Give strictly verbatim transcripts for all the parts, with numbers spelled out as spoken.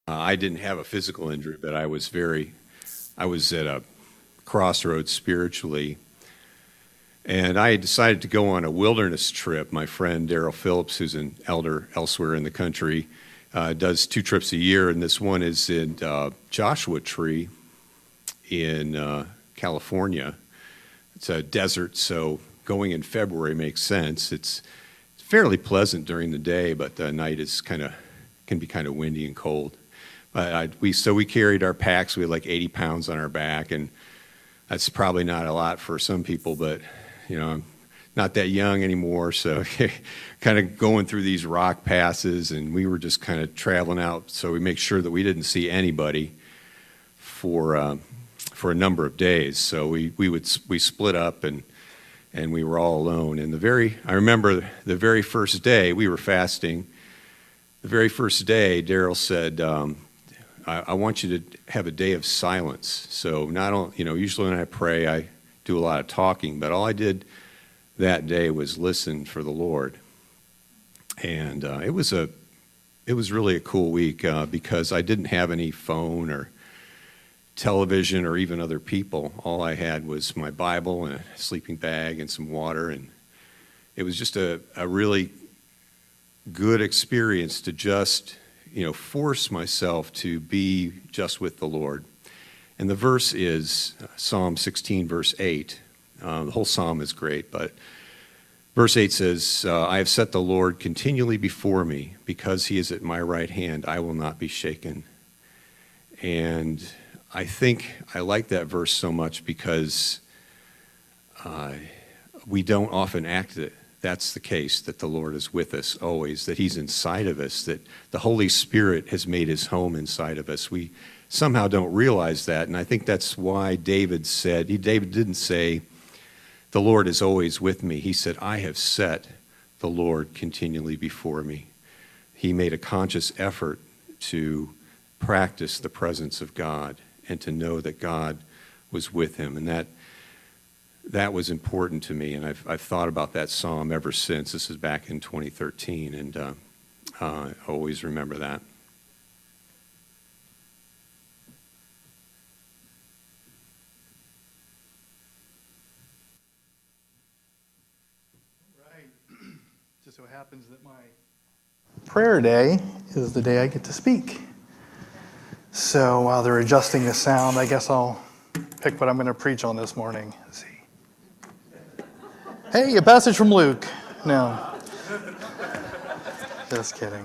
Uh, I didn't have a physical injury, but I was very, I was at a crossroads spiritually. And I decided to go on a wilderness trip. My friend Daryl Phillips, who's an elder elsewhere in the country, uh, does two trips a year, and this one is in uh, Joshua Tree in uh, California. It's a desert, so going in February makes sense. It's fairly pleasant during the day, but the night is kind of can be kind of windy and cold. But I, we so we carried our packs. We had like eighty pounds on our back, and that's probably not a lot for some people, but you know, I'm not that young anymore, so kind of going through these rock passes, and we were just kind of traveling out, so we make sure that we didn't see anybody for uh, for a number of days. So we we would we split up, and and we were all alone. And the very I remember the very first day we were fasting. The very first day, Daryl said, um, I, "I want you to have a day of silence." So not only, you know, usually when I pray, I do a lot of talking, but all I did that day was listen for the Lord. And uh, it was a, it was really a cool week uh, because I didn't have any phone or television or even other people. All I had was my Bible and a sleeping bag and some water, and it was just a, a really good experience to just, you know, force myself to be just with the Lord. And the verse is Psalm sixteen, verse eight. Uh, the whole psalm is great, but verse eight says, uh, I have set the Lord continually before me. Because he is at my right hand, I will not be shaken. And I think I like that verse so much because uh, we don't often act that that's the case, that the Lord is with us always, that he's inside of us, that the Holy Spirit has made his home inside of us. We somehow don't realize that, and I think that's why David said, he, David didn't say, the Lord is always with me. He said, I have set the Lord continually before me. He made a conscious effort to practice the presence of God and to know that God was with him, and that that was important to me, and I've, I've thought about that psalm ever since. This is back in twenty thirteen, and uh, uh, I always remember that. Just so happens that my prayer day is the day I get to speak. So while they're adjusting the sound, I guess I'll pick what I'm going to preach on this morning. Let's see. Hey, a passage from Luke. No. Just kidding.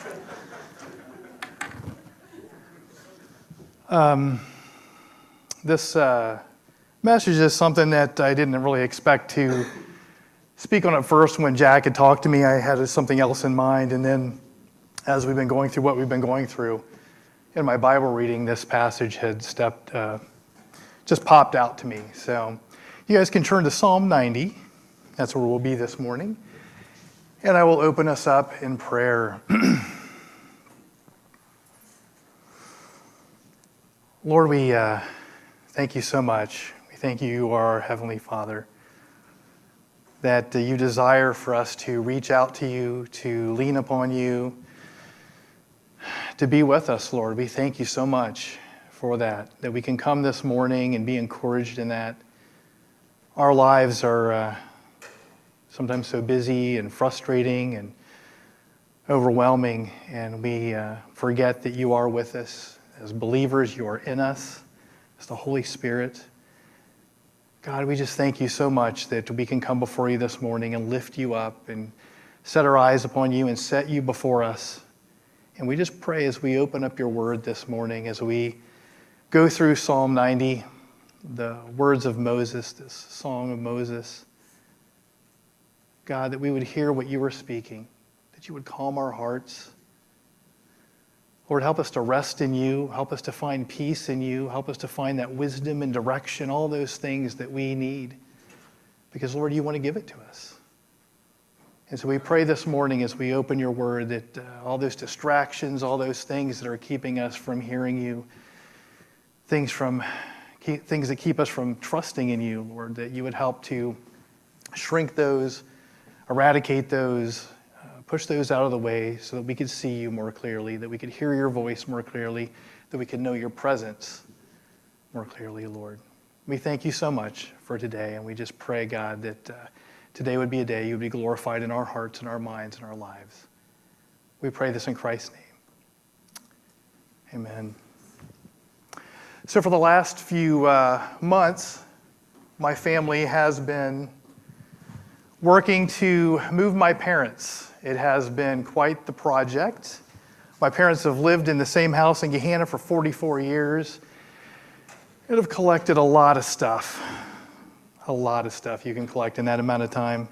Um, this uh, message is something that I didn't really expect to speak on at first. When Jack had talked to me, I had something else in mind, and then as we've been going through what we've been going through, in my Bible reading, this passage had stepped, uh, just popped out to me. So you guys can turn to Psalm ninety. That's where we'll be this morning. And I will open us up in prayer. Lord, we uh, thank you so much. We thank you, you are our Heavenly Father, that uh, you desire for us to reach out to you, to lean upon you, to be with us, Lord. We thank you so much for that, that we can come this morning and be encouraged in that. Our lives are uh, sometimes so busy and frustrating and overwhelming, and we uh, forget that you are with us. As believers, you are in us. As the Holy Spirit. God, we just thank you so much that we can come before you this morning and lift you up and set our eyes upon you and set you before us. And we just pray as we open up your word this morning, as we go through Psalm ninety, the words of Moses, this song of Moses, God, that we would hear what you were speaking, that you would calm our hearts. Lord, help us to rest in you. Help us to find peace in you. Help us to find that wisdom and direction, all those things that we need. Because, Lord, you want to give it to us. And so we pray this morning as we open your word that uh, all those distractions, all those things that are keeping us from hearing you, things from keep, things that keep us from trusting in you, Lord, that you would help to shrink those, eradicate those, uh, push those out of the way so that we could see you more clearly, that we could hear your voice more clearly, that we could know your presence more clearly, Lord. We thank you so much for today, and we just pray, God, that uh, today would be a day you would be glorified in our hearts and our minds and our lives. We pray this in Christ's name. Amen. So for the last few uh, months, my family has been working to move my parents. It has been quite the project. My parents have lived in the same house in Gahanna for forty-four years and have collected a lot of stuff. A lot of stuff you can collect in that amount of time.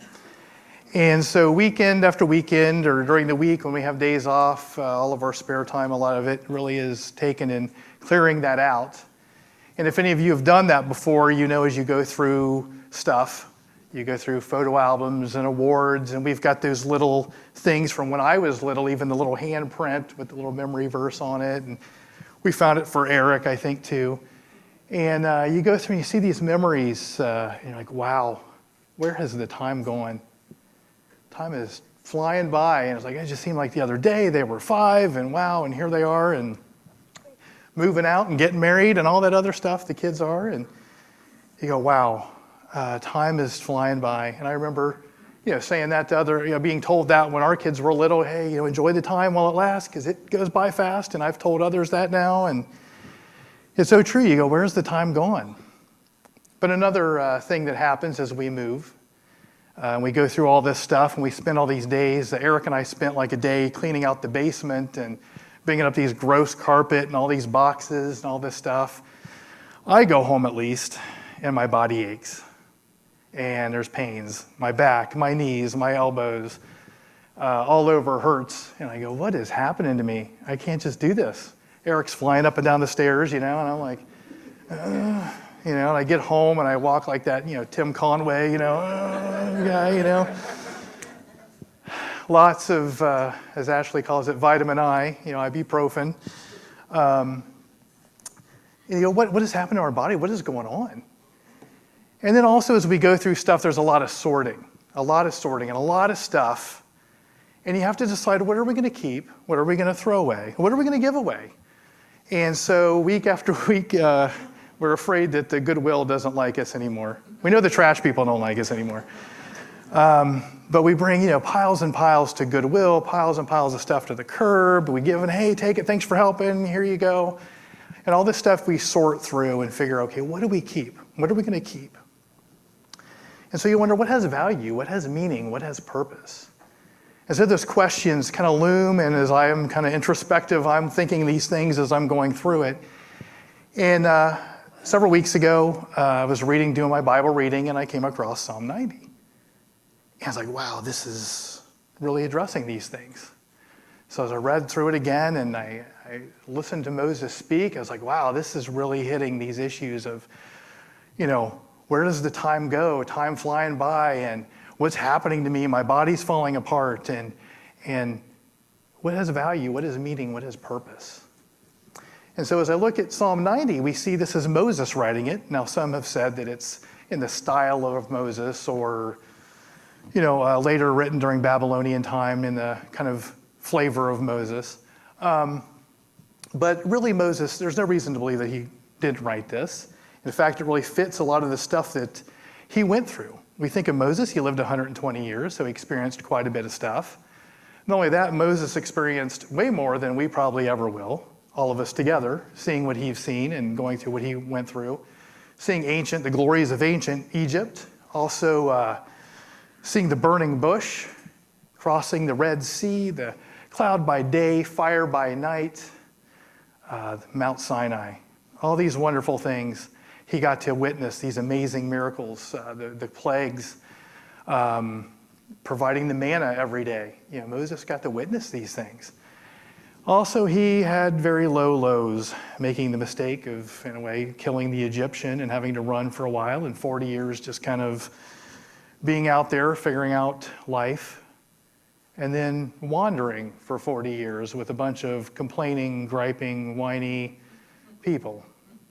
And so weekend after weekend, or during the week when we have days off, uh, all of our spare time, a lot of it really is taken in clearing that out. And if any of you have done that before, you know as you go through stuff, you go through photo albums and awards, and we've got those little things from when I was little, even the little handprint with the little memory verse on it. And we found it for Eric, I think, too. And uh, you go through and you see these memories, uh, and you're like, wow, where has the time gone? Time is flying by, and it's like, it just seemed like the other day they were five, and wow, and here they are, and moving out and getting married and all that other stuff the kids are. And you go, wow. Uh, time is flying by. And I remember, you know, saying that to other, you know, being told that when our kids were little, hey, you know, enjoy the time while it lasts because it goes by fast. And I've told others that now. And it's so true. You go, where's the time gone? But another uh, thing that happens as we move, uh, we go through all this stuff and we spend all these days. Eric and I spent like a day cleaning out the basement and bringing up these gross carpet and all these boxes and all this stuff. I go home at least and my body aches. And there's pains, my back, my knees, my elbows, uh, all over hurts. And I go, what is happening to me? I can't just do this. Eric's flying up and down the stairs, you know, and I'm like, uh, you know, and I get home and I walk like that, you know, Tim Conway, you know, uh, guy, you know. Lots of, uh, as Ashley calls it, vitamin I, you know, ibuprofen. Um, you know, what, what has happened to our body? What is going on? And then also as we go through stuff, there's a lot of sorting, a lot of sorting and a lot of stuff. And you have to decide, what are we going to keep? What are we going to throw away? What are we going to give away? And so week after week, uh, we're afraid that the Goodwill doesn't like us anymore. We know the trash people don't like us anymore. Um, but we bring, you know, piles and piles to Goodwill, piles and piles of stuff to the curb. We give them, hey, take it, thanks for helping, here you go. And all this stuff we sort through and figure, okay, what do we keep? What are we going to keep? And so you wonder, what has value? What has meaning? What has purpose? And so those questions kind of loom, and as I am kind of introspective, I'm thinking these things as I'm going through it. And uh, several weeks ago, uh, I was reading, doing my Bible reading, and I came across Psalm ninety. And I was like, wow, this is really addressing these things. So as I read through it again, and I, I listened to Moses speak, I was like, wow, this is really hitting these issues of, you know, where does the time go? Time flying by, and what's happening to me? My body's falling apart, and and what has value? What has meaning? What has purpose? And so as I look at Psalm ninety, we see this as Moses writing it. Now, some have said that it's in the style of Moses, or you know, uh, later written during Babylonian time in the kind of flavor of Moses. Um, but really, Moses, there's no reason to believe that he didn't write this. In fact, it really fits a lot of the stuff that he went through. We think of Moses, he lived one hundred twenty years, so he experienced quite a bit of stuff. Not only that, Moses experienced way more than we probably ever will, all of us together, seeing what he's seen and going through what he went through, seeing ancient, the glories of ancient Egypt, also uh, seeing the burning bush, crossing the Red Sea, the cloud by day, fire by night, uh, Mount Sinai, all these wonderful things. He got to witness these amazing miracles, uh, the, the plagues, um, providing the manna every day. You know, Moses got to witness these things. Also, he had very low lows, making the mistake of, in a way, killing the Egyptian and having to run for a while, and forty years just kind of being out there, figuring out life, and then wandering for forty years with a bunch of complaining, griping, whiny people.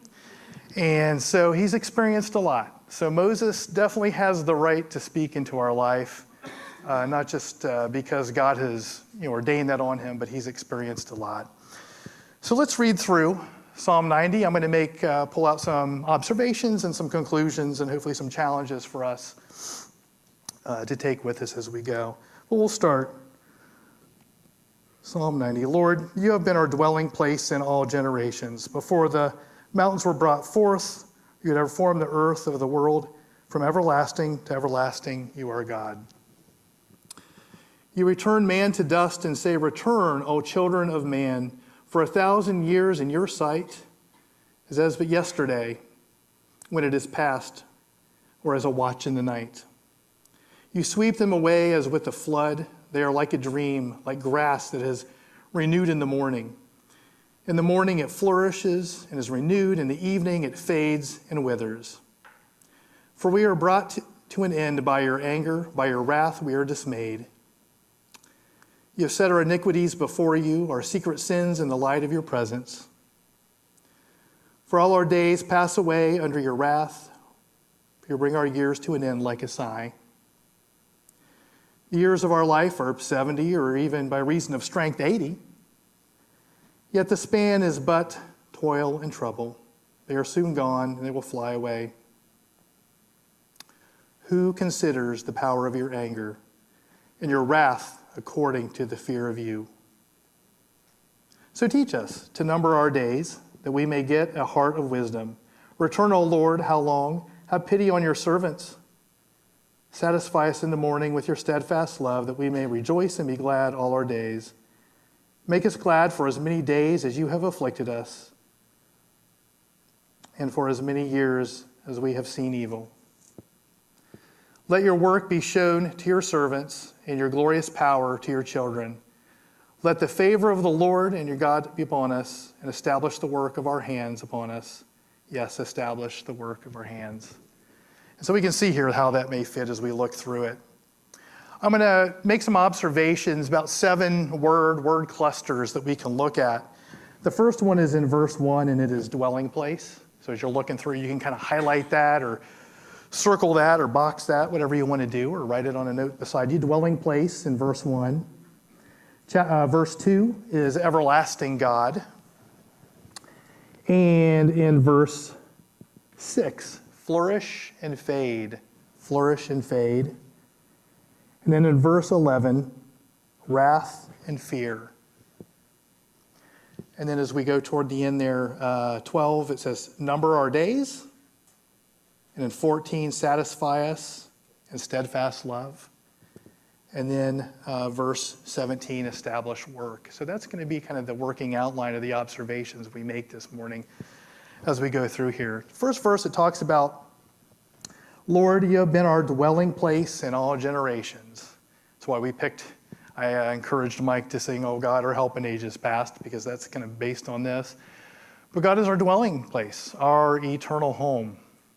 And so he's experienced a lot. So Moses definitely has the right to speak into our life. uh, not just uh, because God has you know, ordained that on him, but he's experienced a lot. So let's read through Psalm ninety. I'm going to make uh, pull out some observations and some conclusions and hopefully some challenges for us uh, to take with us as we go. But we'll start. Psalm ninety. Lord, you have been our dwelling place in all generations. Before the mountains were brought forth, you have formed the earth of the world. From everlasting to everlasting, you are God. You return man to dust and say, return, O children of man, for a thousand years in your sight is as but yesterday when it is past, or as a watch in the night. You sweep them away as with a flood. They are like a dream, like grass that is renewed in the morning. In the morning it flourishes and is renewed. In the evening it fades and withers. For we are brought to an end by your anger. By your wrath we are dismayed. You have set our iniquities before you, our secret sins in the light of your presence. For all our days pass away under your wrath. You bring our years to an end like a sigh. The years of our life are seventy, or even by reason of strength, eighty. Yet the span is but toil and trouble. They are soon gone, and they will fly away. Who considers the power of your anger and your wrath according to the fear of you? So teach us to number our days, that we may get a heart of wisdom. Return, O Lord, how long? Have pity on your servants. Satisfy us in the morning with your steadfast love, that we may rejoice and be glad all our days. Make us glad for as many days as you have afflicted us, and for as many years as we have seen evil. Let your work be shown to your servants, and your glorious power to your children. Let the favor of the Lord and your God be upon us, and establish the work of our hands upon us. Yes, establish the work of our hands. And so we can see here how that may fit as we look through it. I'm going to make some observations about seven word, word clusters that we can look at. The first one is in verse one, and it is dwelling place. So as you're looking through, you can kind of highlight that or circle that or box that, whatever you want to do, or write it on a note beside you. Dwelling place in verse one. Uh, verse two is everlasting God. And in verse six, flourish and fade. Flourish and fade. And then in verse eleven, wrath and fear. And then as we go toward the end there, uh, twelve, it says, number our days. And in fourteen, satisfy us in steadfast love. And then uh, verse seventeen, establish work. So that's going to be kind of the working outline of the observations we make this morning as we go through here. First verse, it talks about, Lord, you have been our dwelling place in all generations. That's why we picked, I uh, encouraged Mike to sing, Oh God, our help in ages past, because that's kind of based on this. But God is our dwelling place, our eternal home.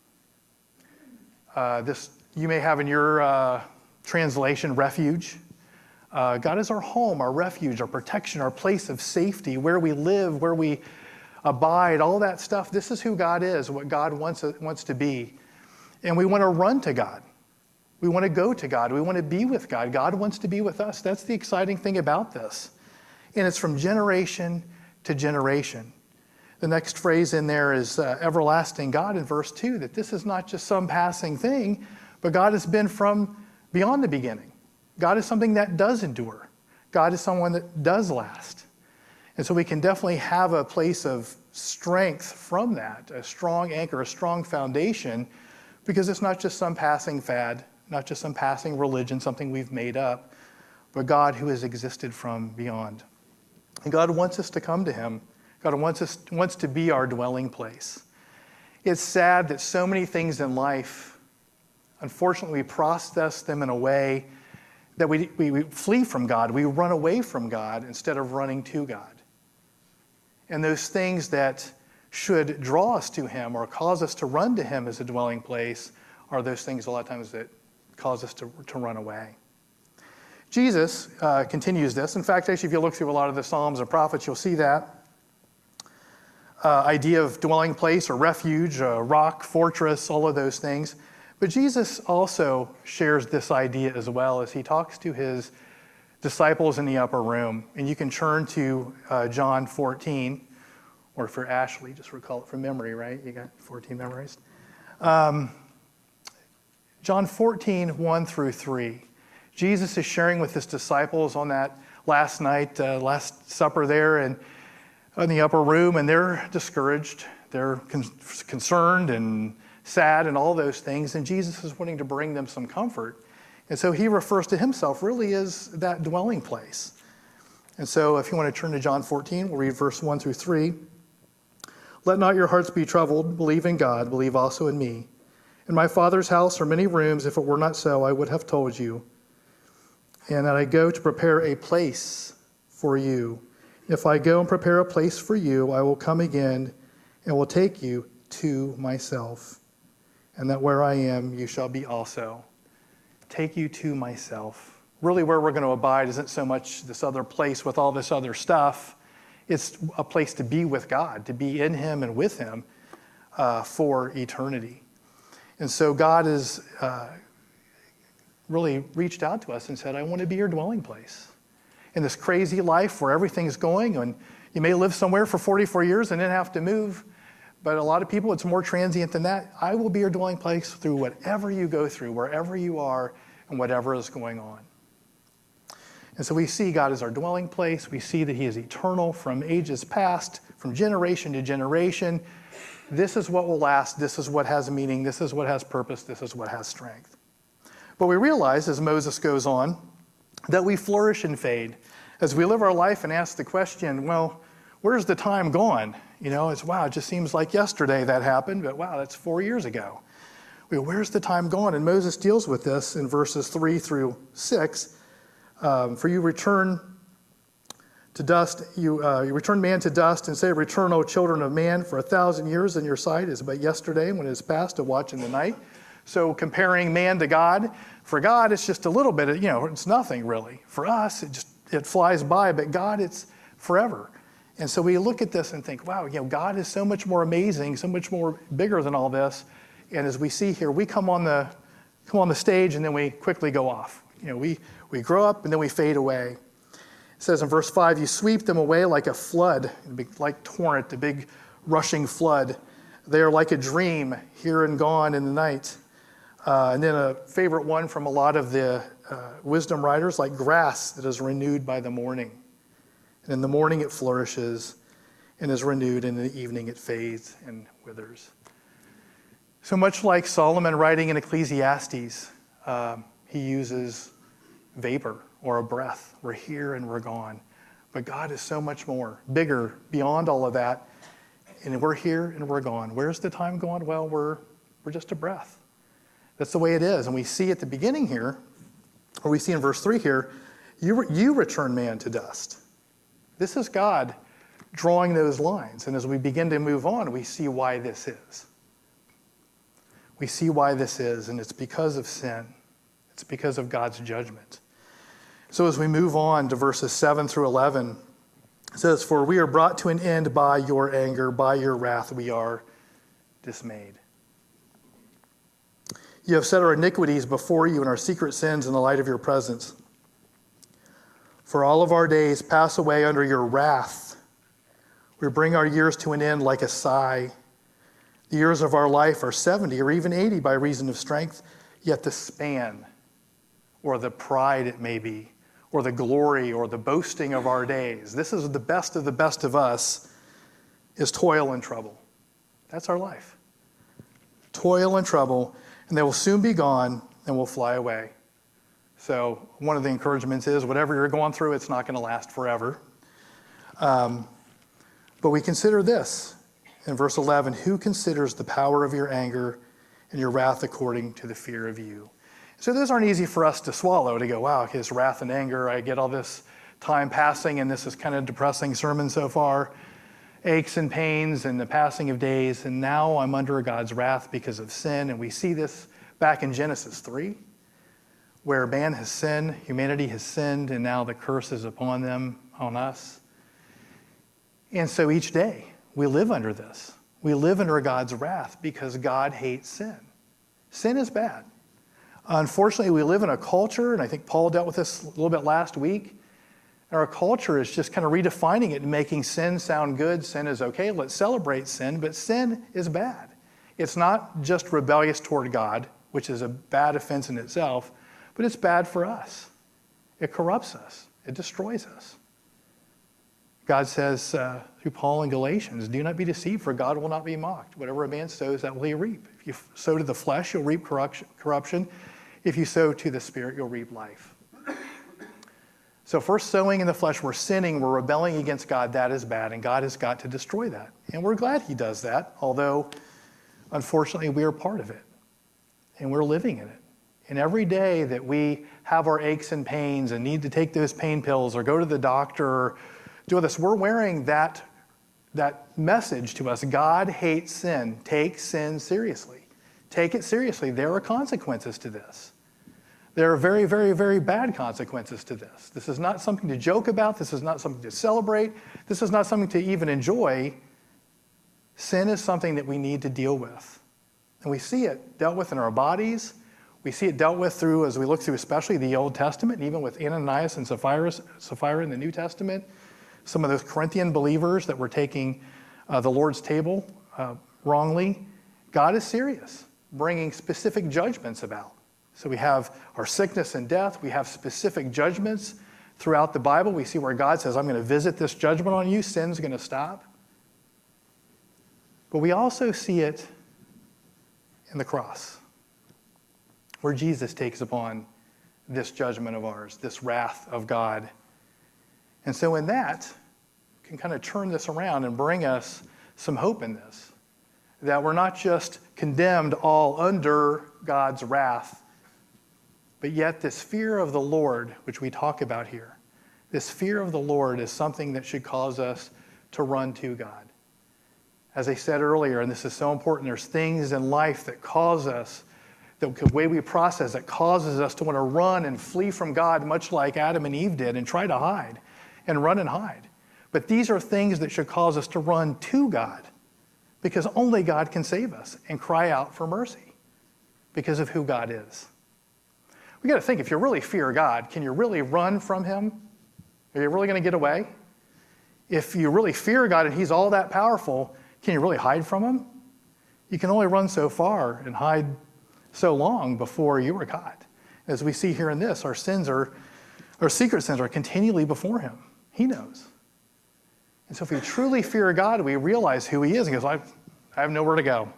Uh, this you may have in your uh, translation, refuge. Uh, God is our home, our refuge, our protection, our place of safety, where we live, where we abide, all that stuff. This is who God is, what God wants, wants to be. And we want to run to God. We want to go to God. We want to be with God. God wants to be with us. That's the exciting thing about this. And it's from generation to generation. The next phrase in there is uh, everlasting God in verse two, that this is not just some passing thing, but God has been from beyond the beginning. God is something that does endure. God is someone that does last. And so we can definitely have a place of strength from that, a strong anchor, a strong foundation, because it's not just some passing fad, not just some passing religion, something we've made up, but God who has existed from beyond. And God wants us to come to him. God wants us wants to be our dwelling place. It's sad that so many things in life, unfortunately, we process them in a way that we, we, we flee from God. We run away from God instead of running to God. And those things that should draw us to him or cause us to run to him as a dwelling place are those things a lot of times that cause us to, to run away. Jesus uh, continues this. In fact, actually, if you look through a lot of the Psalms and prophets, you'll see that. Uh, idea of dwelling place or refuge, uh, rock, fortress, all of those things. But Jesus also shares this idea as well as he talks to his disciples in the upper room. And you can turn to uh, John fourteen, or for Ashley, just recall it from memory, right? You got fourteen memorized. Um, John fourteen, one through three. Jesus is sharing with his disciples on that last night, uh, last supper there and in the upper room, and they're discouraged. They're con- concerned and sad and all those things, and Jesus is wanting to bring them some comfort. And so he refers to himself really as that dwelling place. And so if you want to turn to John fourteen, we'll read verse one through three. Let not your hearts be troubled. Believe in God. Believe also in me. In my Father's house are many rooms. If it were not so, I would have told you. And that I go to prepare a place for you. If I go and prepare a place for you, I will come again and will take you to myself. And that where I am, you shall be also. Take you to myself. Really where we're going to abide isn't so much this other place with all this other stuff. It's a place to be with God, to be in him and with him uh, for eternity. And so God has uh, really reached out to us and said, I want to be your dwelling place. In this crazy life where everything's going, and you may live somewhere for forty-four years and then have to move, but a lot of people, it's more transient than that. I will be your dwelling place through whatever you go through, wherever you are, and whatever is going on. And so we see God as our dwelling place. We see that he is eternal from ages past, from generation to generation. This is what will last. This is what has meaning. This is what has purpose. This is what has strength. But we realize, as Moses goes on, that we flourish and fade. As we live our life and ask the question, well, where's the time gone? You know, it's, wow, it just seems like yesterday that happened, but wow, that's four years ago. Well, where's the time gone? And Moses deals with this in verses three through six. Um, for you return to dust, you, uh, you return man to dust and say, return, O children of man, for a thousand years in your sight is but yesterday when it is past a watch in the night. So comparing man to God, for God it's just a little bit, of, you know, it's nothing really. For us, it just it flies by, but God, it's forever. And so we look at this and think, wow, you know, God is so much more amazing, so much more bigger than all this. And as we see here, we come on the come on the stage and then we quickly go off. You know, we we grow up and then we fade away. It says in verse five, you sweep them away like a flood, like torrent, a big rushing flood. They are like a dream, here and gone in the night. Uh, and then a favorite one from a lot of the uh, wisdom writers, like grass that is renewed by the morning. And in the morning it flourishes and is renewed, and in the evening it fades and withers. So much like Solomon writing in Ecclesiastes, uh, he uses vapor or a breath. We're here and we're gone. But God is so much more, bigger, beyond all of that. And we're here and we're gone. Where's the time gone? Well, we're we're just a breath. That's the way it is. And we see at the beginning here, or we see in verse three here, you, you return man to dust. This is God drawing those lines. And as we begin to move on, we see why this is. We see why this is, and it's because of sin. It's because of God's judgment. So as we move on to verses seven through eleven, it says, for we are brought to an end by your anger, by your wrath we are dismayed. You have set our iniquities before you and our secret sins in the light of your presence. For all of our days pass away under your wrath. We bring our years to an end like a sigh. The years of our life are seventy or even eighty by reason of strength, yet the span, or the pride it may be, or the glory or the boasting of our days, this is the best of the best of us, is toil and trouble. That's our life. Toil and trouble, and they will soon be gone and will fly away. So one of the encouragements is whatever you're going through, it's not going to last forever. Um, but we consider this in verse eleven, who considers the power of your anger and your wrath according to the fear of you? So those aren't easy for us to swallow, to go, wow, his wrath and anger, I get all this time passing, and this is kind of depressing sermon so far. Aches and pains and the passing of days, and now I'm under God's wrath because of sin. And we see this back in Genesis three, where man has sinned, humanity has sinned, and now the curse is upon them, on us. And so each day we live under this. We live under God's wrath because God hates sin. Sin is bad. Unfortunately, we live in a culture, and I think Paul dealt with this a little bit last week, and our culture is just kind of redefining it and making sin sound good. Sin is okay, let's celebrate sin, but sin is bad. It's not just rebellious toward God, which is a bad offense in itself, but it's bad for us. It corrupts us. It destroys us. God says uh, through Paul in Galatians, do not be deceived, for God will not be mocked. Whatever a man sows, that will he reap. If you sow to the flesh, you'll reap corruption. If you sow to the Spirit, you'll reap life. So first sowing in the flesh, we're sinning, we're rebelling against God. That is bad, and God has got to destroy that. And we're glad he does that, although unfortunately we are part of it, and we're living in it. And every day that we have our aches and pains and need to take those pain pills or go to the doctor or do this, we're wearing that, that message to us. God hates sin. Take sin seriously. Take it seriously. There are consequences to this. There are very, very, very bad consequences to this. This is not something to joke about. This is not something to celebrate. This is not something to even enjoy. Sin is something that we need to deal with. And we see it dealt with in our bodies. We see it dealt with through, as we look through especially the Old Testament, and even with Ananias and Sapphira, Sapphira in the New Testament. Some of those Corinthian believers that were taking uh, the Lord's table uh, wrongly. God is serious, bringing specific judgments about. So we have our sickness and death. We have specific judgments throughout the Bible. We see where God says, I'm going to visit this judgment on you. Sin's going to stop. But we also see it in the cross, where Jesus takes upon this judgment of ours, this wrath of God. And so in that, can kind of turn this around and bring us some hope in this, that we're not just condemned all under God's wrath, but yet this fear of the Lord, which we talk about here, this fear of the Lord is something that should cause us to run to God. As I said earlier, and this is so important, there's things in life that cause us, the way we process it causes us to want to run and flee from God, much like Adam and Eve did, and try to hide and run and hide. But these are things that should cause us to run to God, because only God can save us, and cry out for mercy because of who God is. We got to think, if you really fear God, can you really run from him? Are you really going to get away? If you really fear God and he's all that powerful, can you really hide from him? You can only run so far and hide so long before you are caught. As we see here in this, our sins are, our secret sins are continually before him. He knows. And so if we truly fear God, we realize who he is. He goes, I, I have nowhere to go.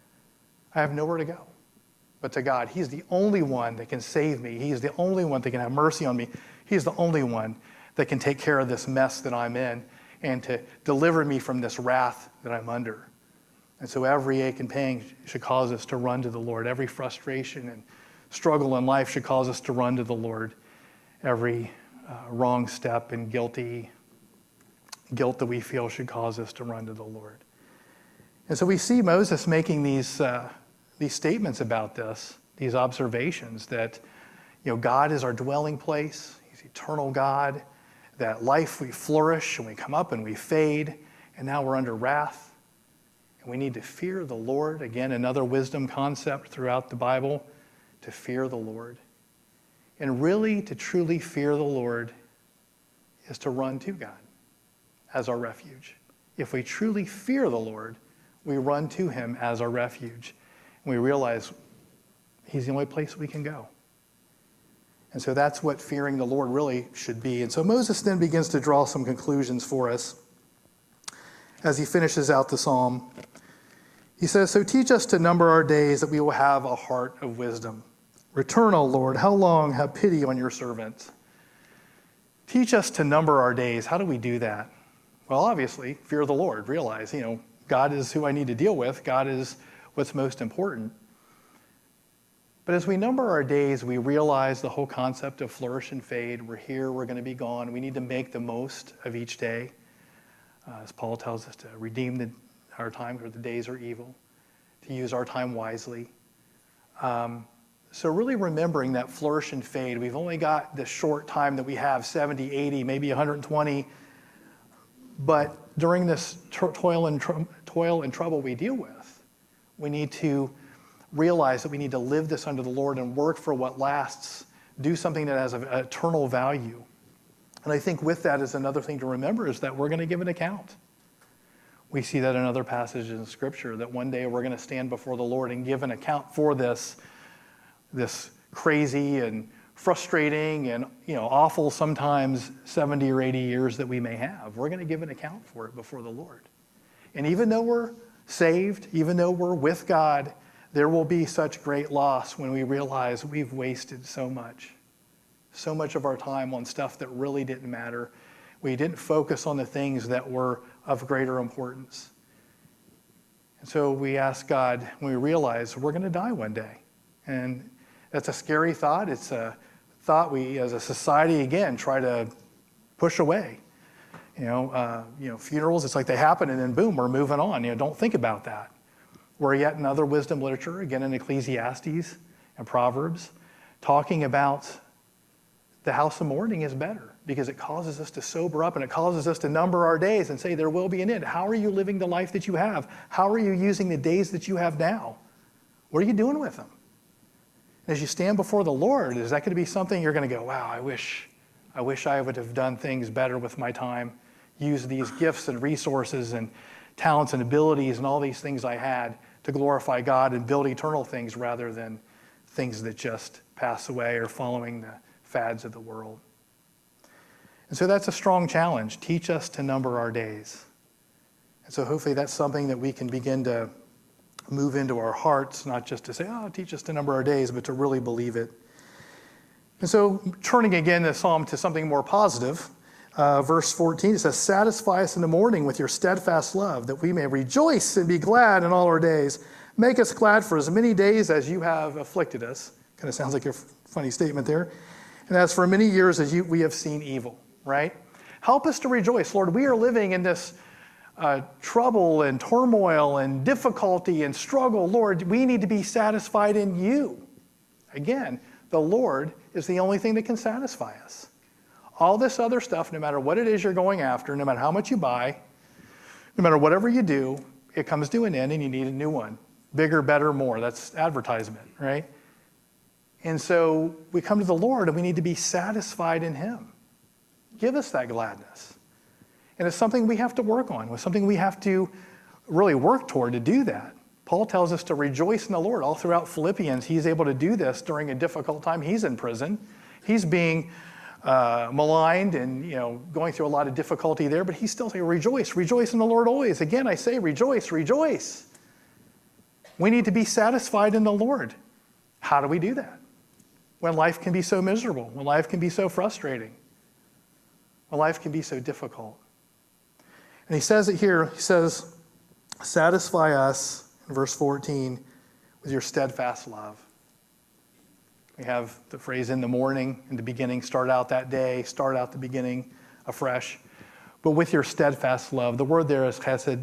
I have nowhere to go but to God. He's the only one that can save me. He's the only one that can have mercy on me. He's the only one that can take care of this mess that I'm in and to deliver me from this wrath that I'm under. And so every ache and pain should cause us to run to the Lord. Every frustration and struggle in life should cause us to run to the Lord. Every uh, wrong step and guilty guilt that we feel should cause us to run to the Lord. And so we see Moses making these uh, these statements about this, these observations that, you know, God is our dwelling place. He's eternal God. That life we flourish and we come up and we fade, and now we're under wrath. And we need to fear the Lord. Again, another wisdom concept throughout the Bible, to fear the Lord. And really, to truly fear the Lord is to run to God as our refuge. If we truly fear the Lord, we run to him as our refuge. And we realize he's the only place we can go. And so that's what fearing the Lord really should be. And so Moses then begins to draw some conclusions for us as he finishes out the psalm. He says, so teach us to number our days that we will have a heart of wisdom. Return, O Lord, how long? Have pity on your servants. Teach us to number our days. How do we do that? Well, obviously, fear the Lord. Realize, you know, God is who I need to deal with. God is what's most important. But as we number our days, we realize the whole concept of flourish and fade. We're here, we're going to be gone. We need to make the most of each day. Uh, as Paul tells us, to redeem the, our time, for the days are evil, to use our time wisely. Um, so really remembering that flourish and fade. We've only got this short time that we have, seventy, eighty, maybe one hundred twenty. But during this toil and, tr- toil and trouble we deal with, we need to realize that we need to live this under the Lord and work for what lasts, do something that has an eternal value. And I think with that is another thing to remember is that we're going to give an account. We see that in other passages in Scripture, that one day we're going to stand before the Lord and give an account for this, this crazy and frustrating and, you know, awful sometimes seventy or eighty years that we may have. We're going to give an account for it before the Lord. And even though we're saved, even though we're with God, there will be such great loss when we realize we've wasted so much, so much of our time on stuff that really didn't matter. We didn't focus on the things that were of greater importance. And so we ask God, when we realize we're going to die one day. And that's a scary thought. It's a thought we, as a society, again, try to push away. You know, uh, you know, funerals, it's like they happen and then boom, we're moving on. You know, don't think about that. We're yet in other wisdom literature, again in Ecclesiastes and Proverbs, talking about the house of mourning is better because it causes us to sober up and it causes us to number our days and say there will be an end. How are you living the life that you have? How are you using the days that you have now? What are you doing with them? And as you stand before the Lord, is that going to be something you're going to go, wow, I wish, I wish I would have done things better with my time, use these gifts and resources and talents and abilities and all these things I had to glorify God and build eternal things rather than things that just pass away or following the fads of the world. And so that's a strong challenge. Teach us to number our days. And so hopefully that's something that we can begin to move into our hearts, not just to say, oh, teach us to number our days, but to really believe it. And so turning again the psalm to something more positive, uh, verse fourteen, it says, satisfy us in the morning with your steadfast love, that we may rejoice and be glad in all our days. Make us glad for as many days as you have afflicted us. Kind of sounds like a funny statement there. And as for many years as you, we have seen evil, right? Help us to rejoice. Lord, we are living in this uh, trouble and turmoil and difficulty and struggle. Lord, we need to be satisfied in you. Again, the Lord is the only thing that can satisfy us. All this other stuff, no matter what it is you're going after, no matter how much you buy, no matter whatever you do, it comes to an end and you need a new one. Bigger, better, more. That's advertisement, right? And so we come to the Lord and we need to be satisfied in him. Give us that gladness. And it's something we have to work on. It's something we have to really work toward to do that. Paul tells us to rejoice in the Lord. All throughout Philippians, he's able to do this during a difficult time. He's in prison. He's being uh, maligned and, you know, going through a lot of difficulty there, but he's still saying, rejoice, rejoice in the Lord always. Again, I say, rejoice, rejoice. We need to be satisfied in the Lord. How do we do that? When life can be so miserable, when life can be so frustrating, when life can be so difficult. And he says it here, he says, satisfy us, in verse fourteen, with your steadfast love. We have the phrase in the morning, in the beginning, start out that day, start out the beginning afresh. But with your steadfast love, the word there is chesed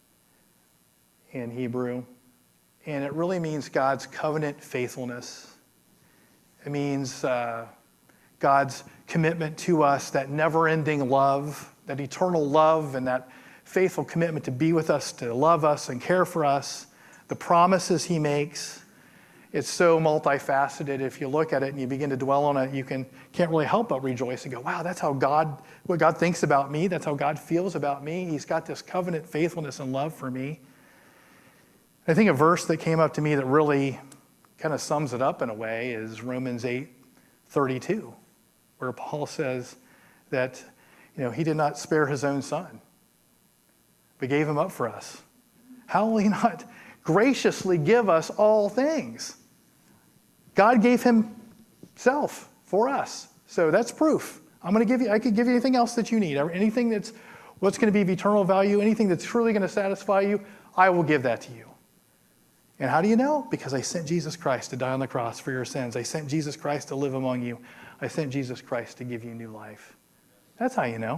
in Hebrew, and it really means God's covenant faithfulness. It means uh, God's commitment to us, that never-ending love, that eternal love and that faithful commitment to be with us, to love us and care for us, the promises he makes. It's so multifaceted. If you look at it and you begin to dwell on it, you can, can't really help but rejoice and go, wow, that's how God, what God thinks about me. That's how God feels about me. He's got this covenant faithfulness and love for me. I think a verse that came up to me that really kind of sums it up in a way is Romans eight thirty-two, where Paul says that, you know, he did not spare his own son, but gave him up for us. How will he not graciously give us all things? God gave himself for us. So that's proof. I'm going to give you, I could give you anything else that you need. Anything that's what's going to be of eternal value, anything that's truly going to satisfy you, I will give that to you. And how do you know? Because I sent Jesus Christ to die on the cross for your sins. I sent Jesus Christ to live among you. I sent Jesus Christ to give you new life. That's how you know.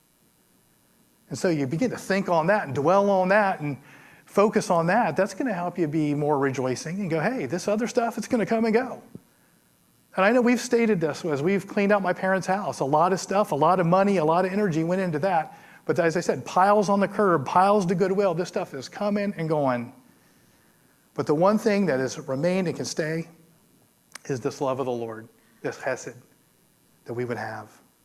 And so you begin to think on that and dwell on that and focus on that. That's going to help you be more rejoicing and go, hey, this other stuff, it's going to come and go. And I know we've stated this as we've cleaned out my parents' house. A lot of stuff, a lot of money, a lot of energy went into that. But as I said, piles on the curb, piles to Goodwill. This stuff is coming and going. But the one thing that has remained and can stay is this love of the Lord, this chesed that we would have.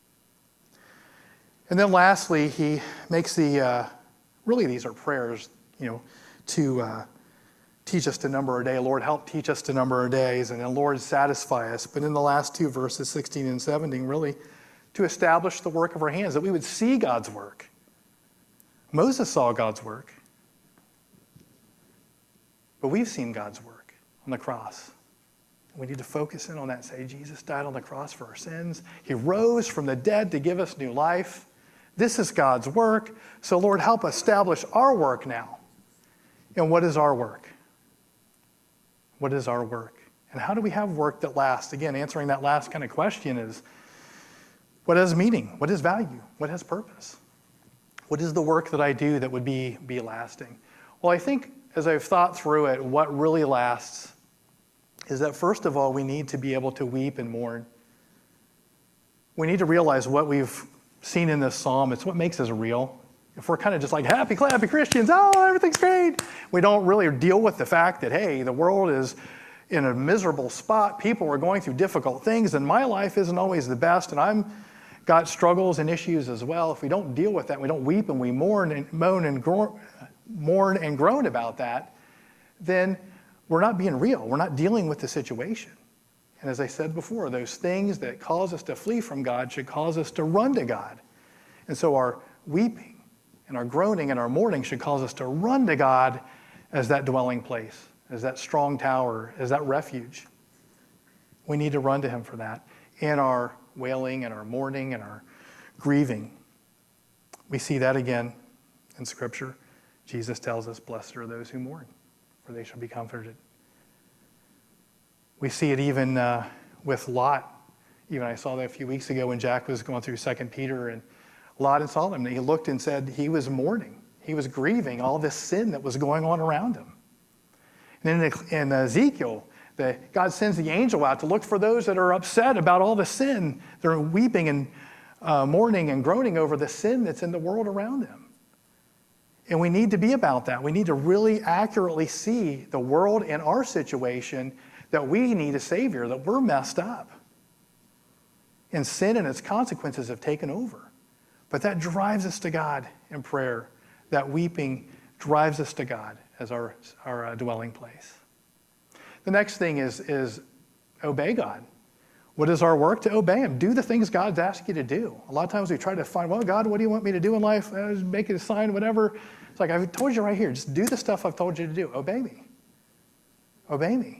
And then lastly, he makes the, uh, really these are prayers, you know, to uh, teach us to number a day. Lord, help teach us to number our days. And then Lord, satisfy us. But in the last two verses, sixteen and seventeen, really to establish the work of our hands, that we would see God's work. Moses saw God's work. But we've seen God's work on the cross. We need to focus in on that. Say, Jesus died on the cross for our sins. He rose from the dead to give us new life. This is God's work. So Lord, help establish our work now. And what is our work? What is our work? And how do we have work that lasts? Again, answering that last kind of question is, what has meaning? What has value? What has purpose? What is the work that I do that would be, be lasting? Well, I think as I've thought through it, what really lasts is that first of all, we need to be able to weep and mourn. We need to realize what we've seen in this psalm. It's what makes us real. If we're kind of just like happy, clappy Christians, oh, everything's great. We don't really deal with the fact that, hey, the world is in a miserable spot. People are going through difficult things, and my life isn't always the best, and I'm got struggles and issues as well. If we don't deal with that, we don't weep and we mourn and moan and gro- mourn and groan about that, then we're not being real. We're not dealing with the situation. And as I said before, those things that cause us to flee from God should cause us to run to God. And so our weeping and our groaning and our mourning should cause us to run to God as that dwelling place, as that strong tower, as that refuge. We need to run to him for that. In our wailing and our mourning and our grieving, we see that again in Scripture. Jesus tells us, blessed are those who mourn, for they shall be comforted. We see it even uh, with Lot. Even I saw that a few weeks ago when Jack was going through Second Peter, and Lot and Sodom, he looked and said he was mourning. He was grieving all this sin that was going on around him. And then in Ezekiel, the, God sends the angel out to look for those that are upset about all the sin. They're weeping and uh, mourning and groaning over the sin that's in the world around them. And we need to be about that. We need to really accurately see the world and our situation, that we need a Savior, that we're messed up. And sin and its consequences have taken over. But that drives us to God in prayer. That weeping drives us to God as our, our uh, dwelling place. The next thing is, is obey God. What is our work? To obey him. Do the things God's asked you to do. A lot of times we try to find, well, God, what do you want me to do in life? Uh, make it a sign, whatever. It's like, I've told you right here. Just do the stuff I've told you to do. Obey me. Obey me.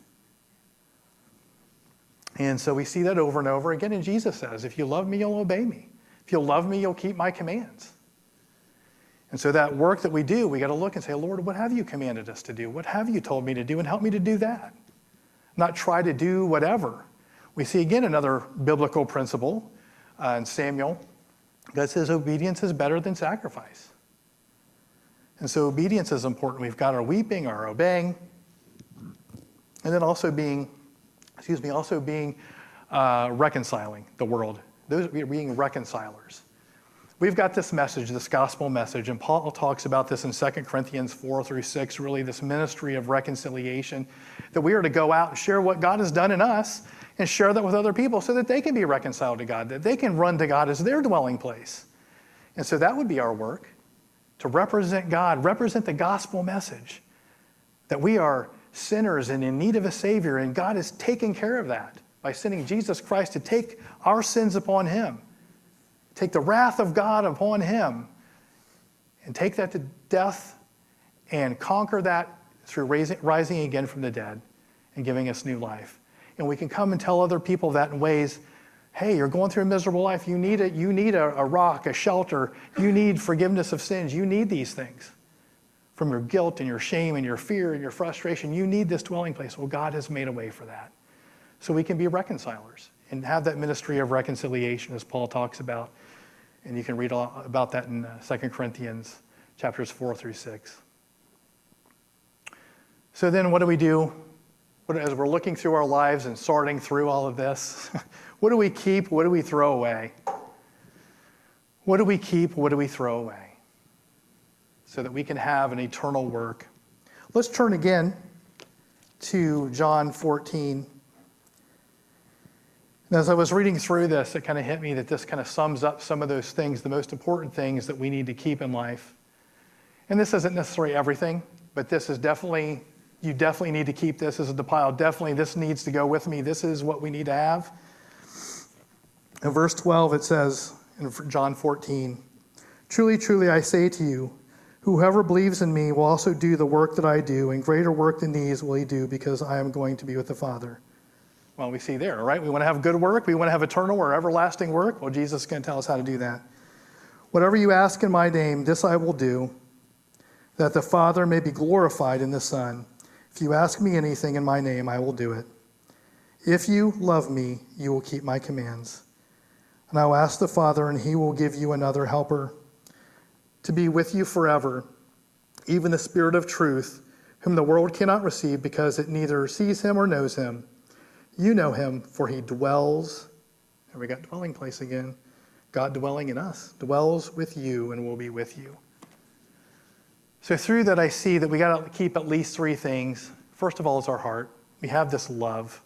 And so we see that over and over again. And Jesus says, if you love me, you'll obey me. If you'll love me, you'll keep my commands. And so that work that we do, we got to look and say, Lord, what have you commanded us to do? What have you told me to do? And help me to do that. Not try to do whatever. We see again another biblical principle uh, in Samuel that says obedience is better than sacrifice. And so obedience is important. We've got our weeping, our obeying, and then also being, excuse me, also being uh, reconciling the world. Those being reconcilers. We've got this message, this gospel message, and Paul talks about this in Second Corinthians four through six, really this ministry of reconciliation, that we are to go out and share what God has done in us and share that with other people so that they can be reconciled to God, that they can run to God as their dwelling place. And so that would be our work, to represent God, represent the gospel message, that we are sinners and in need of a Savior, and God is taking care of that by sending Jesus Christ to take our sins upon him. Take the wrath of God upon him and take that to death and conquer that through raising, rising again from the dead and giving us new life. And we can come and tell other people that in ways, hey, you're going through a miserable life. You need, a, you need a, a rock, a shelter. You need forgiveness of sins. You need these things. From your guilt and your shame and your fear and your frustration, you need this dwelling place. Well, God has made a way for that. So we can be reconcilers and have that ministry of reconciliation as Paul talks about. And you can read about that in Second Corinthians chapters four through six. So then what do we do? What, as we're looking through our lives and sorting through all of this, what do we keep? What do we throw away? What do we keep? What do we throw away? So that we can have an eternal work. Let's turn again to John fourteen. And as I was reading through this, it kind of hit me that this kind of sums up some of those things, the most important things that we need to keep in life. And this isn't necessarily everything, but this is definitely, you definitely need to keep this. This is the pile. Definitely, this needs to go with me. This is what we need to have. In verse twelve, it says, in John fourteen, "Truly, truly, I say to you, whoever believes in me will also do the work that I do, and greater work than these will he do, because I am going to be with the Father." Well, we see there, right? We want to have good work. We want to have eternal or everlasting work. Well, Jesus is going to tell us how to do that. "Whatever you ask in my name, this I will do, that the Father may be glorified in the Son. If you ask me anything in my name, I will do it. If you love me, you will keep my commands. And I will ask the Father, and he will give you another helper to be with you forever, even the Spirit of truth, whom the world cannot receive because it neither sees him or knows him. You know him, for he dwells," and we got dwelling place again, God dwelling in us, "dwells with you and will be with you." So through that, I see that we got to keep at least three things. First of all is our heart. We have this love.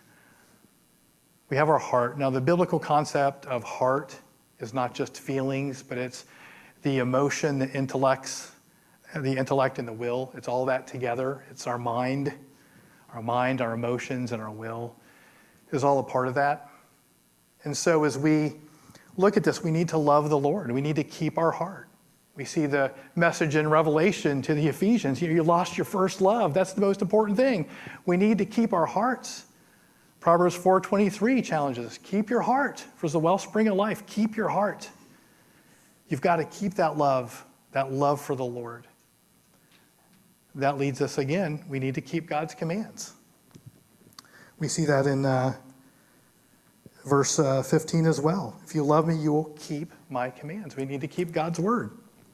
We have our heart. Now, the biblical concept of heart is not just feelings, but it's the emotion, the intellects, the intellect and the will. It's all that together. It's our mind. Our mind, our emotions, and our will is all a part of that. And so as we look at this, we need to love the Lord. We need to keep our heart. We see the message in Revelation to the Ephesians. You, you lost your first love. That's the most important thing. We need to keep our hearts. Proverbs four twenty-three challenges us. Keep your heart, for it's the wellspring of life. Keep your heart. You've got to keep that love, that love for the Lord. That leads us again, we need to keep God's commands. We see that in uh, verse uh, fifteen as well. "If you love me, you will keep my commands." We need to keep God's word.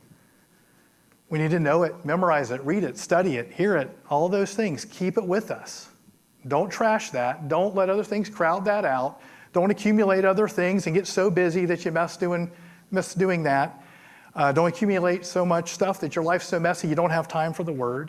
We need to know it, memorize it, read it, study it, hear it, all those things. Keep it with us. Don't trash that. Don't let other things crowd that out. Don't accumulate other things and get so busy that you miss doing, miss doing that. Uh, don't accumulate so much stuff that your life's so messy you don't have time for the Word.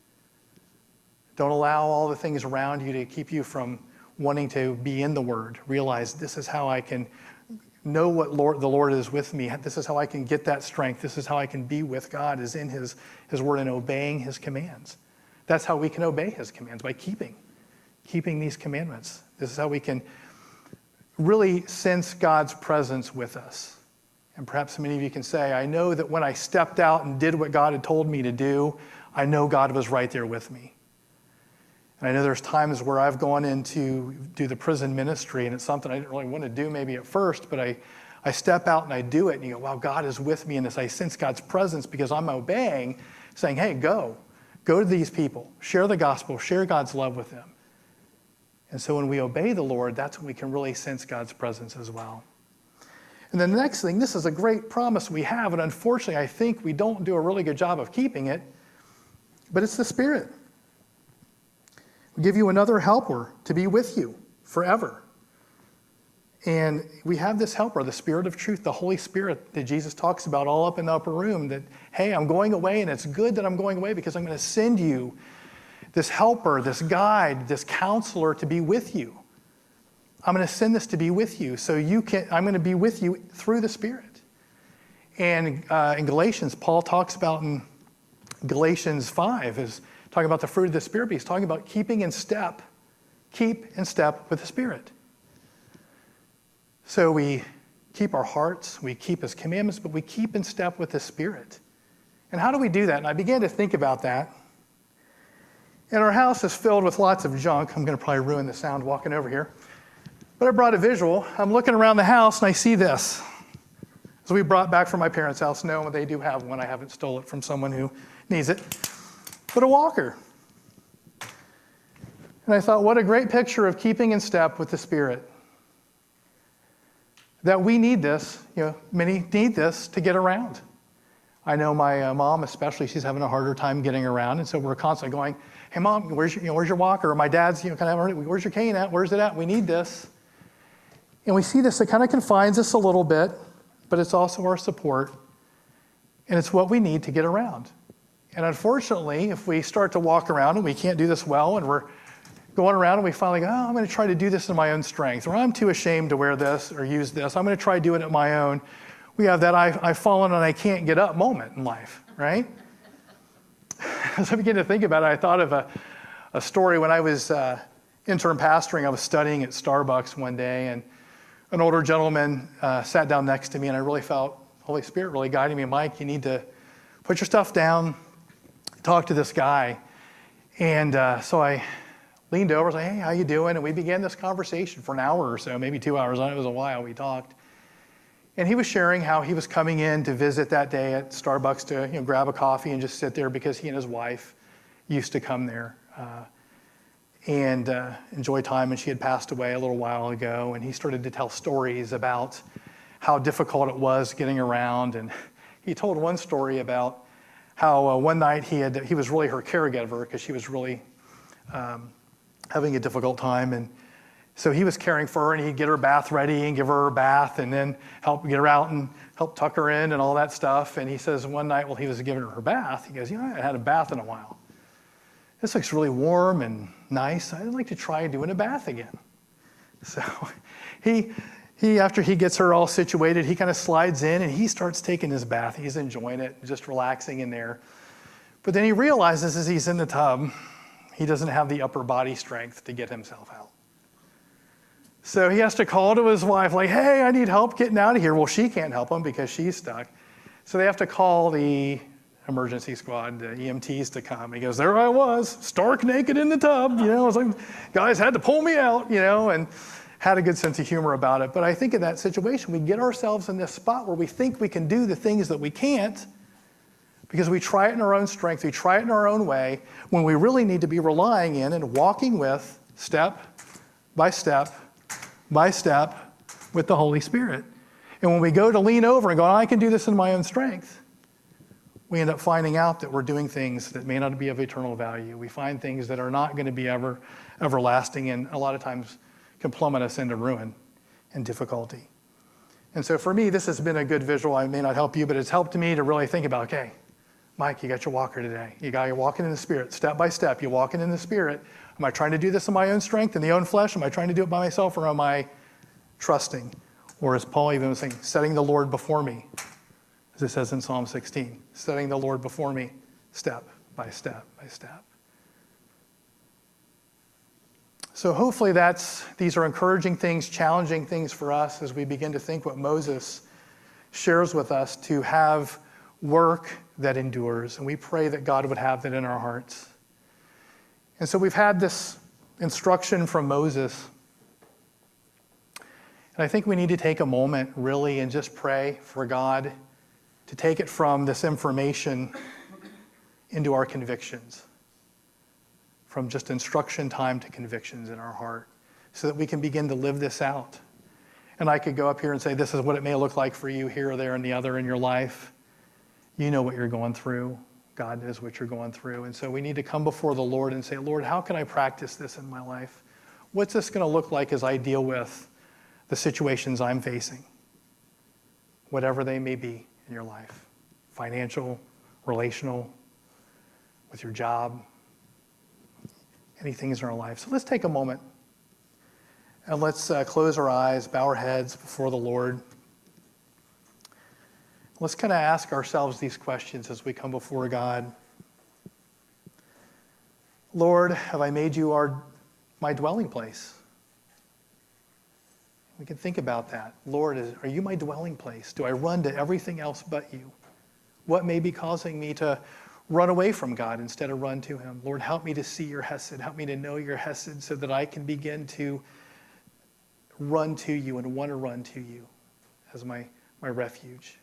Don't allow all the things around you to keep you from wanting to be in the Word. Realize this is how I can know what Lord, the Lord is with me. This is how I can get that strength. This is how I can be with God, is in His, His Word and obeying His commands. That's how we can obey His commands, by keeping, keeping these commandments. This is how we can really sense God's presence with us. And perhaps many of you can say, I know that when I stepped out and did what God had told me to do, I know God was right there with me. And I know there's times where I've gone in to do the prison ministry, and it's something I didn't really want to do maybe at first, but I, I step out and I do it, and you go, wow, God is with me in this. I sense God's presence because I'm obeying, saying, hey, go. Go to these people. Share the gospel. Share God's love with them. And so when we obey the Lord, that's when we can really sense God's presence as well. And then the next thing, this is a great promise we have, and unfortunately I think we don't do a really good job of keeping it, but it's the Spirit. We give you another helper to be with you forever. And we have this helper, the Spirit of truth, the Holy Spirit that Jesus talks about all up in the upper room, that, hey, I'm going away, and it's good that I'm going away because I'm going to send you this helper, this guide, this counselor to be with you. I'm going to send this to be with you, so you can. I'm going to be with you through the Spirit. And uh, in Galatians, Paul talks about in Galatians five, is talking about the fruit of the Spirit, but he's talking about keeping in step, keep in step with the Spirit. So we keep our hearts, we keep His commandments, but we keep in step with the Spirit. And how do we do that? And I began to think about that. And our house is filled with lots of junk. I'm going to probably ruin the sound walking over here. But I brought a visual. I'm looking around the house and I see this. So we brought back from my parents' house. No, they do have one. I haven't stole it from someone who needs it. But a walker. And I thought, what a great picture of keeping in step with the Spirit. That we need this, you know, many need this to get around. I know my uh, mom especially, she's having a harder time getting around. And so we're constantly going, hey, Mom, where's your, you know, where's your walker? Or my dad's, you know, kind of, where's your cane at? Where's it at? We need this. And we see this, it kind of confines us a little bit, but it's also our support. And it's what we need to get around. And unfortunately, if we start to walk around and we can't do this well, and we're going around and we finally go, oh, I'm going to try to do this in my own strength, or I'm too ashamed to wear this or use this. I'm going to try doing it my own. We have that I, I've fallen and I can't get up moment in life, right? As I began to think about it, I thought of a, a story when I was uh, intern pastoring. I was studying at Starbucks one day, and an older gentleman uh, sat down next to me, and I really felt Holy Spirit really guiding me. Mike, you need to put your stuff down, talk to this guy. And uh, so I leaned over, and said, hey, how you doing? And we began this conversation for an hour or so, maybe two hours. I know it was a while we talked. And he was sharing how he was coming in to visit that day at Starbucks to, you know, grab a coffee and just sit there because he and his wife used to come there uh, and uh, enjoy time. And she had passed away a little while ago. And he started to tell stories about how difficult it was getting around. And he told one story about how uh, one night he had he was really her caregiver because she was really um, having a difficult time. And so he was caring for her, and he'd get her bath ready and give her a bath and then help get her out and help tuck her in and all that stuff. And he says one night while he was giving her her bath, he goes, you know, I haven't had a bath in a while. This looks really warm and nice. I'd like to try doing a bath again. So he, he after he gets her all situated, he kind of slides in and he starts taking his bath. He's enjoying it, just relaxing in there. But then he realizes as he's in the tub, he doesn't have the upper body strength to get himself out. So he has to call to his wife, like, hey, I need help getting out of here. Well, she can't help him because she's stuck. So they have to call the emergency squad, the E M Ts to come. He goes, there I was, stark naked in the tub. You know, I was like, guys had to pull me out, you know, and had a good sense of humor about it. But I think in that situation, we get ourselves in this spot where we think we can do the things that we can't because we try it in our own strength, we try it in our own way, when we really need to be relying in and walking with, step by step by step, with the Holy Spirit. And when we go to lean over and go, I can do this in my own strength, we end up finding out that we're doing things that may not be of eternal value. We find things that are not going to be ever everlasting, and a lot of times can plummet us into ruin and difficulty. And so for me, this has been a good visual. I may not help you, but it's helped me to really think about, okay, Mike, you got your walker today. You got your walking in the Spirit, step by step. You're walking in the Spirit. Am I trying to do this in my own strength, in the own flesh? Am I trying to do it by myself, or am I trusting? Or as Paul even was saying, setting the Lord before me, as it says in Psalm sixteen, setting the Lord before me, step by step by step. So hopefully that's these are encouraging things, challenging things for us as we begin to think what Moses shares with us to have work that endures. And we pray that God would have that in our hearts. And so we've had this instruction from Moses. And I think we need to take a moment really and just pray for God to take it from this information into our convictions. From just instruction time to convictions in our heart, so that we can begin to live this out. And I could go up here and say, this is what it may look like for you here or there and the other in your life. You know what you're going through. God knows what you're going through. And so we need to come before the Lord and say, Lord, how can I practice this in my life? What's this going to look like as I deal with the situations I'm facing? Whatever they may be in your life. Financial, relational, with your job, any things in our life. So let's take a moment and let's uh, close our eyes, bow our heads before the Lord. Let's kind of ask ourselves these questions as we come before God. Lord, have I made you our my dwelling place? We can think about that. Lord, is, are you my dwelling place? Do I run to everything else but you? What may be causing me to run away from God instead of run to him? Lord, help me to see your hesed. Help me to know your hesed so that I can begin to run to you and want to run to you as my, my refuge.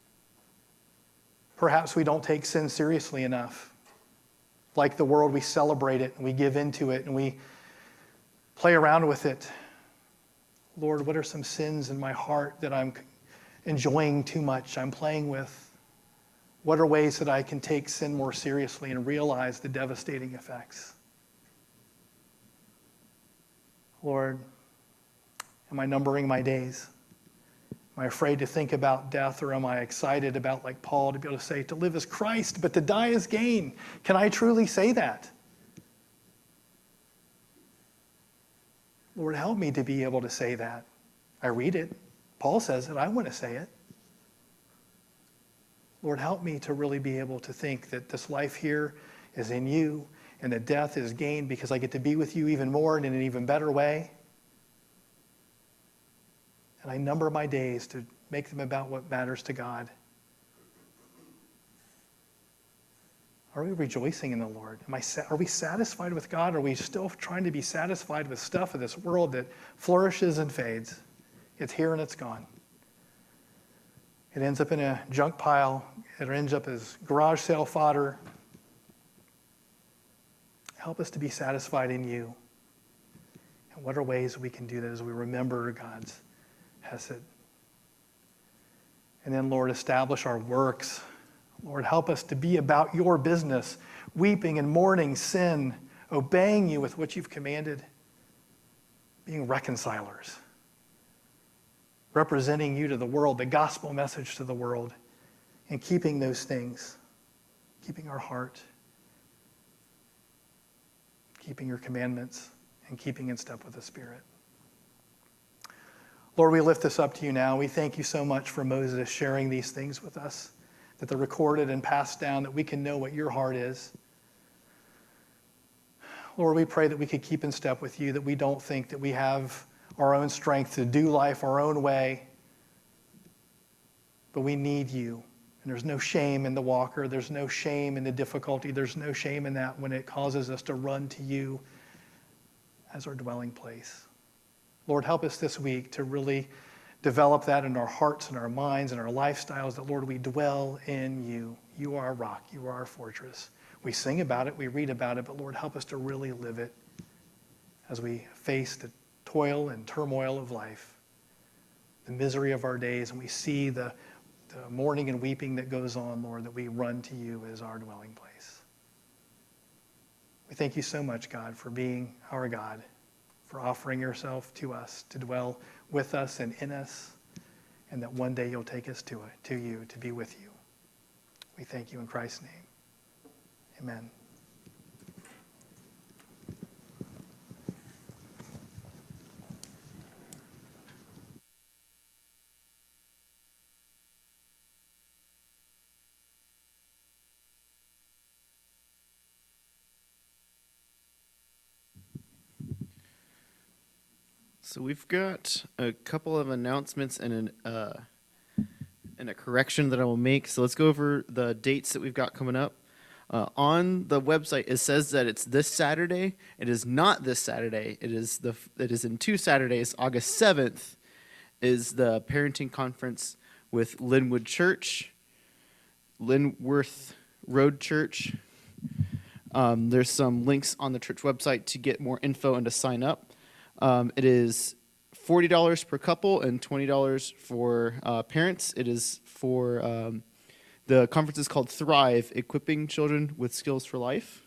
Perhaps we don't take sin seriously enough. Like the world, we celebrate it and we give into it and we play around with it. Lord, what are some sins in my heart that I'm enjoying too much, I'm playing with? What are ways that I can take sin more seriously and realize the devastating effects? Lord, am I numbering my days? Am I afraid to think about death, or am I excited about, like Paul, to be able to say, to live is Christ, but to die is gain? Can I truly say that? Lord, help me to be able to say that. I read it. Paul says it. I want to say it. Lord, help me to really be able to think that this life here is in you and that death is gain because I get to be with you even more and in an even better way. And I number my days to make them about what matters to God. Are we rejoicing in the Lord? Am I, are we satisfied with God? Or are we still trying to be satisfied with stuff of this world that flourishes and fades? It's here and it's gone. It ends up in a junk pile. It ends up as garage sale fodder. Help us to be satisfied in you. And what are ways we can do that as we remember God's hesed? And then, Lord, establish our works. Lord, help us to be about your business, weeping and mourning sin, obeying you with what you've commanded, being reconcilers, representing you to the world, the gospel message to the world, and keeping those things, keeping our heart, keeping your commandments, and keeping in step with the Spirit. Lord, we lift this up to you now. We thank you so much for Moses sharing these things with us, that they're recorded and passed down, that we can know what your heart is. Lord, we pray that we could keep in step with you, that we don't think that we have our own strength to do life our own way, but we need you. And there's no shame in the walker. There's no shame in the difficulty. There's no shame in that when it causes us to run to you as our dwelling place. Lord, help us this week to really develop that in our hearts and our minds and our lifestyles, that, Lord, we dwell in you. You are our rock. You are our fortress. We sing about it. We read about it. But, Lord, help us to really live it as we face the toil and turmoil of life, the misery of our days, and we see the, the mourning and weeping that goes on, Lord, that we run to you as our dwelling place. We thank you so much, God, for being our God, for offering yourself to us to dwell with us and in us, and that one day you'll take us to it, to you, to be with you. We thank you in Christ's name. Amen. So we've got a couple of announcements and an uh, and a correction that I will make. So let's go over the dates that we've got coming up. Uh, on the website, it says that it's this Saturday. It is not this Saturday. It is the it is in two Saturdays. August seventh is the parenting conference with Linwood Church, Linworth Road Church. Um, there's some links on the church website to get more info and to sign up. Um, it is forty dollars per couple and twenty dollars for uh, parents. It is for, um, the conference is called Thrive, Equipping Children with Skills for Life.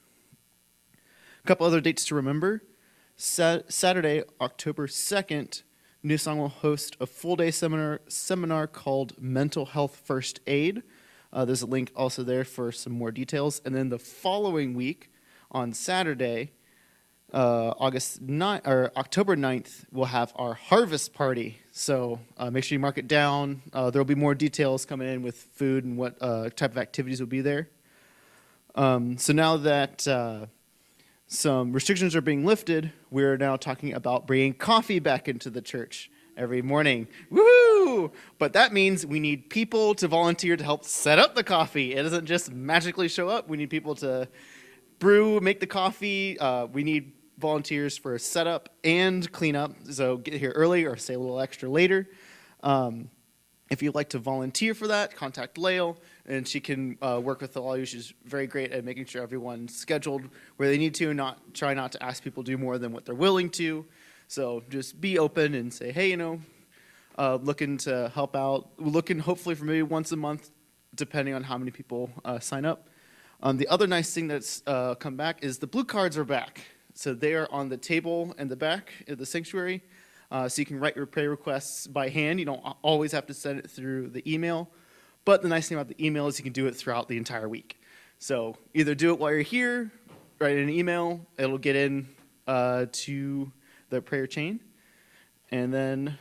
A couple other dates to remember. Sa- Saturday, October second, New Song will host a full-day seminar seminar called Mental Health First Aid. Uh, there's a link also there for some more details. And then the following week, on Saturday, Uh, August ninth, or October ninth, we'll have our harvest party. So uh, make sure you mark it down. Uh, there will be more details coming in with food and what uh, type of activities will be there. Um, so now that uh, some restrictions are being lifted, we're now talking about bringing coffee back into the church every morning. Woohoo! But that means we need people to volunteer to help set up the coffee. It doesn't just magically show up. We need people to brew, make the coffee. Uh, we need volunteers for setup and cleanup, so get here early or stay a little extra later. Um, if you'd like to volunteer for that, contact Lael, and she can uh, work with all of you. She's very great at making sure everyone's scheduled where they need to, and not try not to ask people to do more than what they're willing to. So just be open and say, hey, you know, uh, looking to help out, looking hopefully for maybe once a month, depending on how many people uh, sign up. Um, the other nice thing that's uh, come back is the blue cards are back. So they are on the table in the back of the sanctuary. Uh, so you can write your prayer requests by hand. You don't always have to send it through the email. But the nice thing about the email is you can do it throughout the entire week. So either do it while you're here, write an email, it'll get in uh, to the prayer chain. And then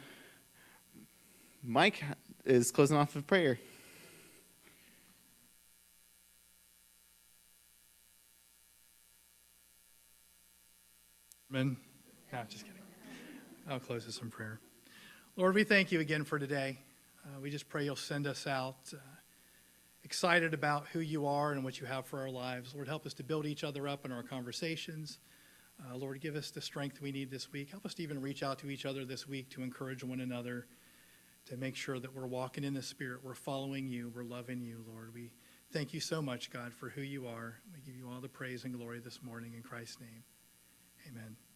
Mike is closing off with prayer. Amen. No, just kidding. I'll close this in prayer. Lord, we thank you again for today. Uh, we just pray you'll send us out uh, excited about who you are and what you have for our lives. Lord, help us to build each other up in our conversations. Uh, Lord, give us the strength we need this week. Help us to even reach out to each other this week to encourage one another, to make sure that we're walking in the Spirit, we're following you, we're loving you, Lord. We thank you so much, God, for who you are. We give you all the praise and glory this morning in Christ's name. Amen.